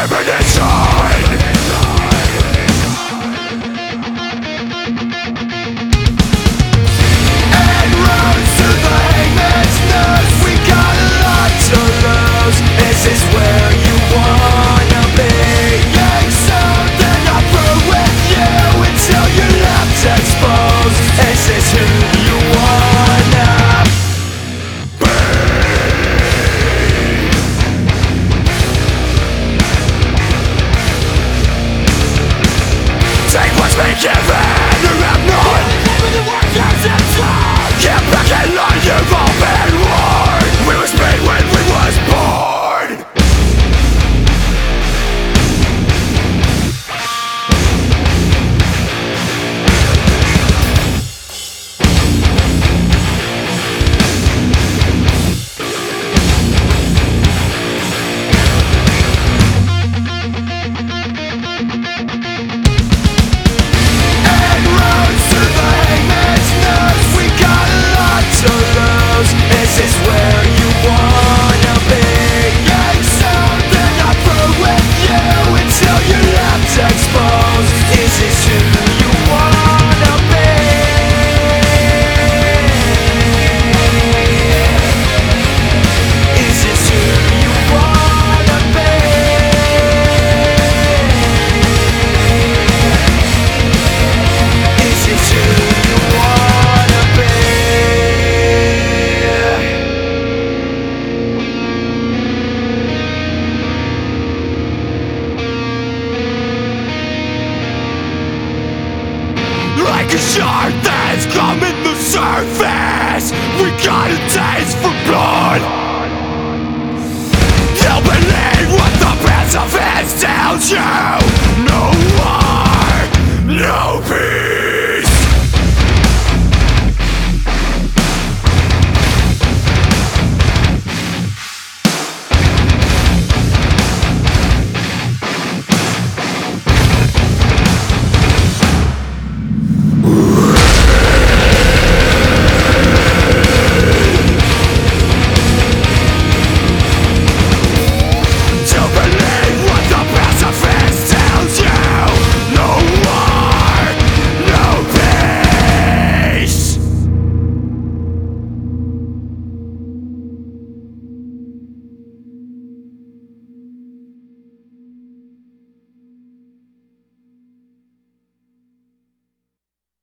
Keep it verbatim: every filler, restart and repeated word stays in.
premonition. En route to the hangman's noose, we got a lot to lose. Is this where you wanna be? Ain't something I prove with you until you're left exposed. Is this who you wanna be? Take what's been given, you have none. Get back in line, you've all been warned. We was made when we was born. En route to the hangman's noose, we got a lot to lose. Is this where you wanna be? Ain't something I prove with you until you're left exposed. Is this who you wanna be? Is this who you wanna be? Is this who you wanna be? Like a shark that's coming the surface, we got a taste for blood. They'll believe what the best of it tells you. No war, no peace.